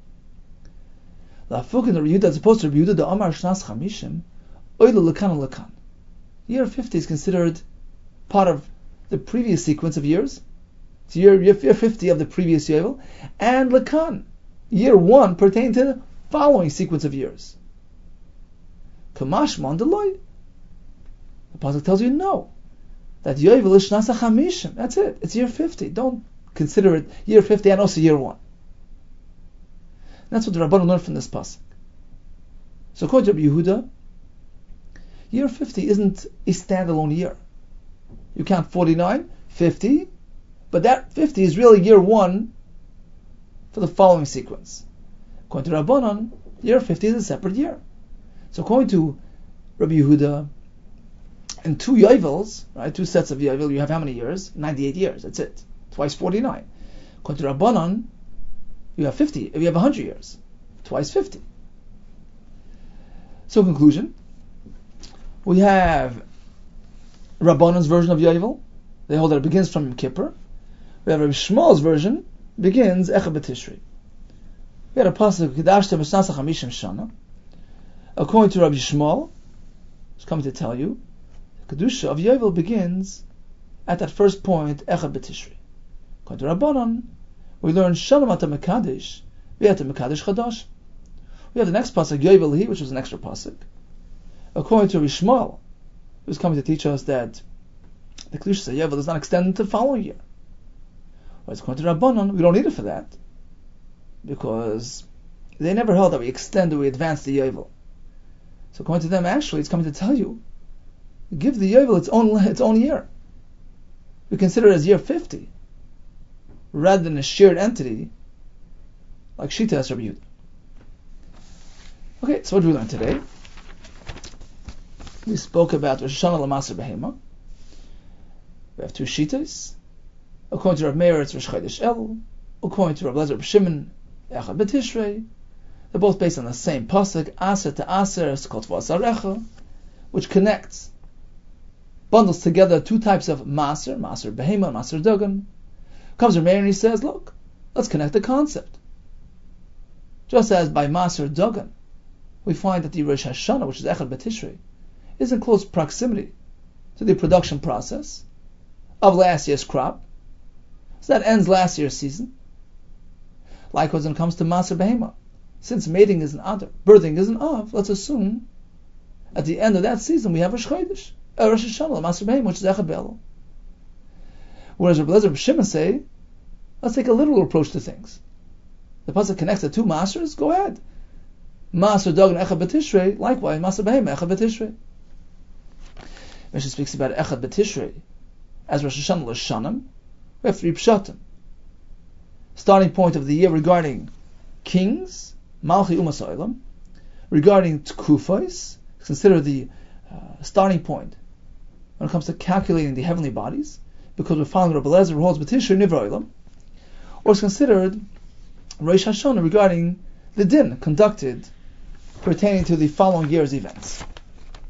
[SPEAKER 2] As opposed to Rabbi Yehuda, the Amar Shnas Chamishim, Oile Lekan Lekan. Year fifty is considered part of the previous sequence of years. It's year, year fifty of the previous Yovel. And Lekan, year one, pertaining to the following sequence of years. Kamash Mandeloy. The pasuk tells you no. That Yovel is Shnas Chamishim. That's it. It's year fifty. Don't consider it year fifty and also year one. And that's what the Rabbanan learned from this pasuk. So according to Rabbi Yehuda, year fifty isn't a standalone year. You count forty-nine, fifty, but that fifty is really year one for the following sequence. According to Rabbanan, year fifty is a separate year. So according to Rabbi Yehuda, in two Yovels, right, two sets of Yovel, you have how many years? ninety-eight years, that's it. Twice forty-nine. According to Rabbanan, you have fifty, you have one hundred years. Twice fifty. So conclusion, we have Rabbanan's version of Yovel. They hold that it begins from Yom Kippur. We have Rabbi Shmuel's version, begins Echad B'Tishrei. We had a pasuk, Kedashtem B'Shnas Chamishim Shana. According to Rabbi Shmuel, who's coming to tell you, the Kedusha of Yovel begins at that first point, Echad B'Tishrei. According to Rabbanan, we learn Shalom Ata Mekadesh, V'Ata Mekadesh Chadash. We have the next pasuk, Yovel Hi, which was an extra pasuk. According to Rabbi Shmuel, who's coming to teach us that the Kedusha of Yovel does not extend into the following year. Whereas according to Rabbanan, we don't need it for that, because they never held that we extend or we advance the Yovel. So according to them, actually, it's coming to tell you, give the Yovel its own its own year. We consider it as year fifty, rather than a shared entity, like Shita as Rabbi Yehuda. Okay, so what did we learn today? We spoke about Rosh Hashanah L'Maser Behema. We have two Shitas. According to Rav Meir, it's Rosh Chodesh Elul. According to Rav Lezer Rav Shimon, Echad B'Tishrei. They're both based on the same pasuk, Aser to Aser, it's called V'Asarecha, which connects, bundles together two types of Maser, Maser Behema and Maser Dogan. Comes Rav Meir and he says, look, let's connect the concept. Just as by Maser Dogan, we find that the Rosh Hashanah, which is Echad B'Tishrei, is in close proximity to the production process of last year's crop. So that ends last year's season. Likewise, when it comes to Maser Behema, since mating is an Adar, birthing is an Av, let's assume at the end of that season we have Rosh Chodesh, uh, Rosh Hashanah, Maser Behema, which is Echad B'Elul. Whereas Rabbi Lezer and Shimon say, let's take a literal approach to things. The pasuk connects the two Masers, go ahead. Maser Dogan Echad B'Tishrei, likewise Maser Behema Echad B'Tishrei. Mishnah speaks about Echad B'Tishrei as Rosh Hashanah L'Shanim. We have three pshatim. Starting point of the year regarding kings, Malchi Umas Ha'olam. Regarding Tkufos, consider the uh, starting point when it comes to calculating the heavenly bodies, because we're following Rabbi Lezer who holds B'Tishrei Nivra Olam. Or it's considered Rosh Hashanah regarding the din conducted pertaining to the following year's events.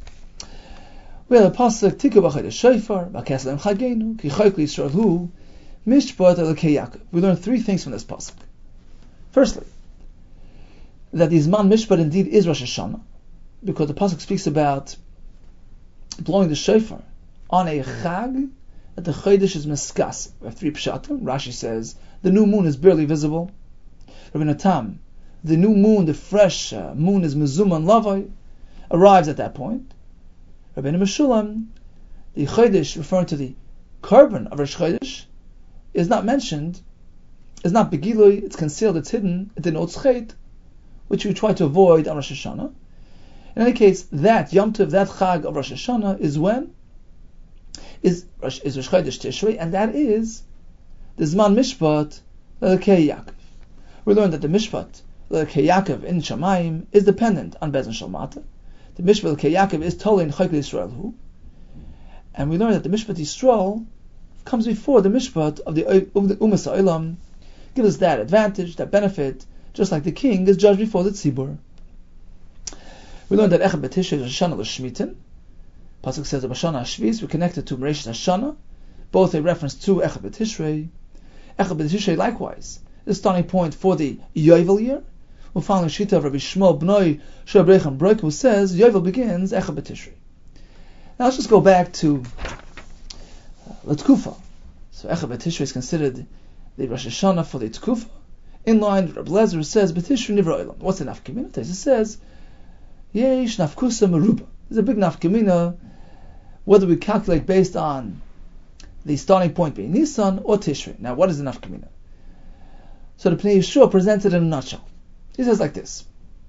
[SPEAKER 2] We have a pasuk Tikku b'Chodesh Shofar, B'Keslev Chagenu, Ki Chayk L'Yisrael Hu, Mishpat Elokei Yaakov. We learn three things from this pasuk. Firstly, that the Zman Mishpat indeed is Rosh Hashanah, because the pasuk speaks about blowing the shofar on a chag that the chodesh is meskas. We have three pshatim. Rashi says the new moon is barely visible. Rabbeinu Tam, the new moon, the fresh uh, moon is mezuman lavai, arrives at that point. Rabbeinu Meshulam, the chodesh referring to the carbon of Rosh Chodesh is not mentioned, is not begilui, it's concealed, it's hidden, it denotes chet, which we try to avoid on Rosh Hashanah. In any case, that Yom Tov, that Chag of Rosh Hashanah is when? Is, is Rosh Chodesh Tishrei, and that is the Zman Mishpat L'Elokei Yaakov. We learned that the Mishpat L'Elokei Yaakov in Shamayim is dependent on Bezin Shalmata. The Mishpat L'Elokei Yaakov is Tolin Chayk Yisrael Hu. And we learned that the Mishpat Yisrael comes before the Mishpat of the Umas Ha'olam, gives us that advantage, that benefit, just like the king is judged before the Tzibur. We learned that Echad B'Tishrei is Hashanah L'Shmitin. Pasuk says that Hashanah Hashvis, we're connected to Mereshit Hashanah, both a reference to Echad B'Tishrei. Echad B'Tishrei likewise is the starting point for the Yovel year. We're following Shita of Rabbi Shmuel Bnoi Shebrechem Broik, who says Yovel begins Echad B'Tishrei. Now let's just go back to uh, the Tkufa. So Echad B'Tishrei is considered the Rosh Hashanah for the Tkufa. In line with Rabbi Lezer, says B'Tishrei Nivra Olam. What's the nafkamina? It says Yesh Nafkusa Meruba. There's a big nafkamina whether we calculate based on the starting point being Nisan or Tishrei. Now, what is the nafkamina? So the Pnei Yeshua presents it in a nutshell. He says like this: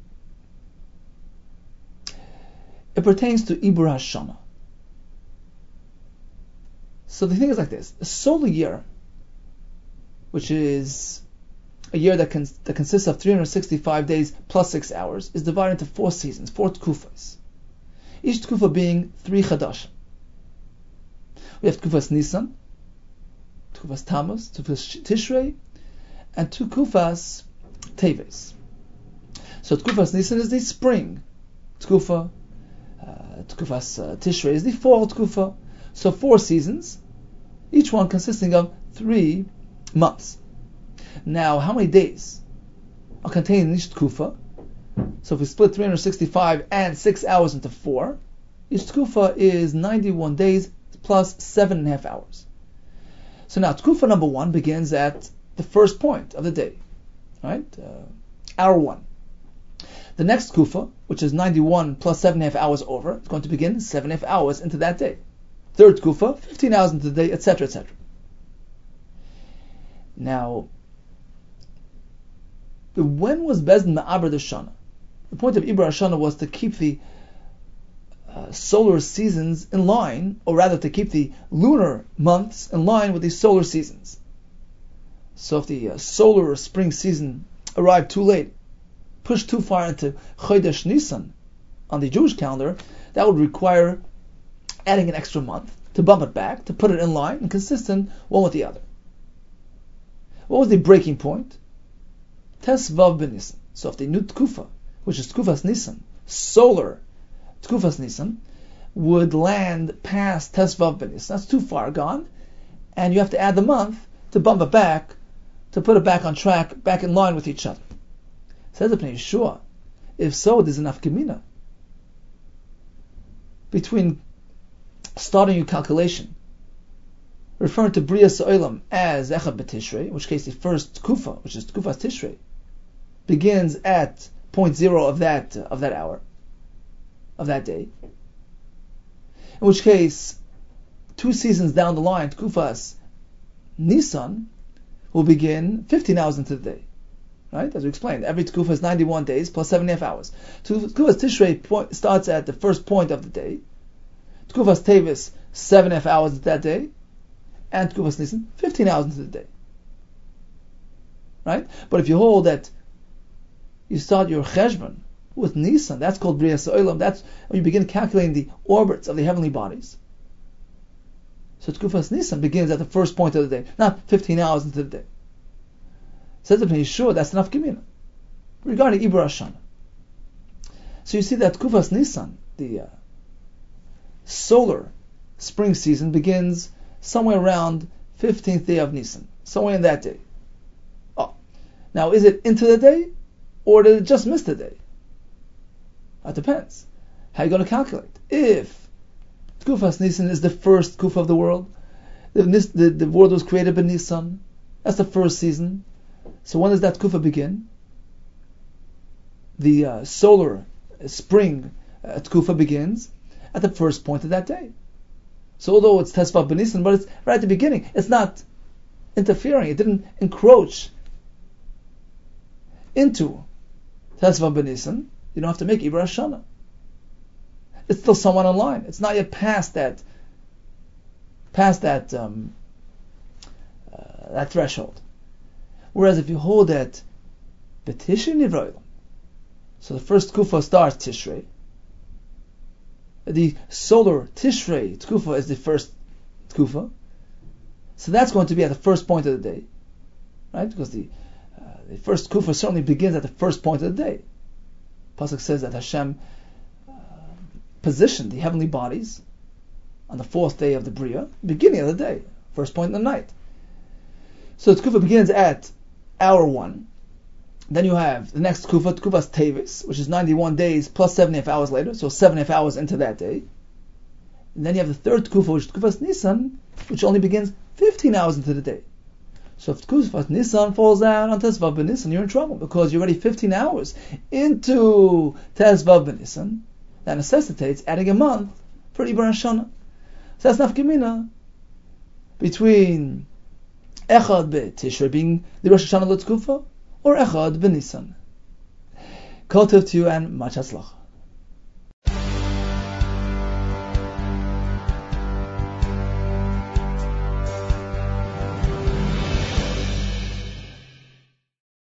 [SPEAKER 2] it pertains to Ibur Hashanah. So the thing is like this: a solar year, which is a year that, can, that consists of three hundred sixty-five days plus six hours, is divided into four seasons, four tkufas. Each tkufa being three chadash. We have tkufas Nisan, tkufas Tammuz, tkufas Tishrei, and two kufas Teves. So tkufas Nisan is the spring tkufa, uh, tkufas uh, Tishrei is the fall tkufa. So four seasons, each one consisting of three months. Now, how many days are contained in each tkufa? So if we split three hundred sixty-five and six hours into four, each tkufa is ninety-one days plus seven and a half hours. So now tkufa number one begins at the first point of the day, right? Uh, hour one. The next tkufa, which is ninety-one plus seven and a half hours over, is going to begin seven and a half hours into that day. Third tkufa, fifteen hours into the day, et cetera, et cetera. Now, when was Bezdin Ma'aber the Shana? The point of Ibra Hashanah was to keep the uh, solar seasons in line, or rather to keep the lunar months in line with the solar seasons. So if the uh, solar spring season arrived too late, pushed too far into Chodesh Nisan on the Jewish calendar, that would require adding an extra month to bump it back, to put it in line and consistent one with the other. What was the breaking point? Tes Vav Ben Nisan. So if the new Tkufa, which is Tkufas Nisan, solar Tkufas Nisan, would land past Tes Vav Ben Nisan, that's too far gone, and you have to add the month to bump it back, to put it back on track, back in line with each other. Says the Pnei Yeshua, if so, there's enough gemina between starting your calculation, referring to Bria Sa'olam as Echad B'Tishrei, in which case the first Tkufa, which is Tkufas Tishrei, begins at point zero of that uh, of that hour, of that day. In which case, two seasons down the line, Tkufas Nisan will begin fifteen hours into the day. Right? As we explained, every Tkufa is ninety-one days plus seven and a half hours. Tkufas Tishrei point, starts at the first point of the day. Tkufas Tevis, seven and a half hours that day. And Tkufas Nisan, fifteen hours into the day. Right? But if you hold that you start your cheshbon with Nisan, that's called Bria Sa'olam, that's when you begin calculating the orbits of the heavenly bodies. So Tkufas Nisan begins at the first point of the day, not fifteen hours into the day. Says the Pnei Yeshua, that's enough gemina regarding Ibra Hashanah. So you see that Tkufas Nisan, the uh, solar spring season, begins somewhere around fifteenth day of Nisan, somewhere in that day. Oh, now is it into the day, or did it just miss the day? That depends. How are you going to calculate? If Tkufas Nisan is the first Kufa of the world, the, the, the world was created by Nisan, that's the first season. So when does that Kufa begin? The uh, solar uh, spring uh, Kufa begins at the first point of that day. So although it's Tesvav B'Nisan, but it's right at the beginning. It's not interfering. It didn't encroach into Tesvav B'Nisan. You don't have to make Ibra Hashanah. It's still somewhat in line. It's not yet past that, past that, um, uh, that threshold. Whereas if you hold that B'Tishrei Nivroilam, so the first Kufa starts Tishrei. The solar Tishrei Tkufa is the first Tkufa. So that's going to be at the first point of the day. Right? Because the, uh, the first Kufa certainly begins at the first point of the day. Pasuk says that Hashem uh, positioned the heavenly bodies on the fourth day of the Bria, beginning of the day, first point in the night. So Tkufa begins at hour one. Then you have the next Kufa, Tkufas Tevis, which is ninety-one days plus seven and a half hours later, so seven and a half hours into that day. And then you have the third Kufa, which is Tkufas Nisan, which only begins fifteen hours into the day. So if Tkufas Nisan falls out on Tesvav B'Nisan, you're in trouble, because you're already fifteen hours into Tesvav B'Nisan. That necessitates adding a month for Ibra Hashanah. So that's nafkamina between Echad B'Tishrei being the Rosh Hashanah L'Tkufa, or Echad B'Nisan. Kol tov to you and much hatzlacha.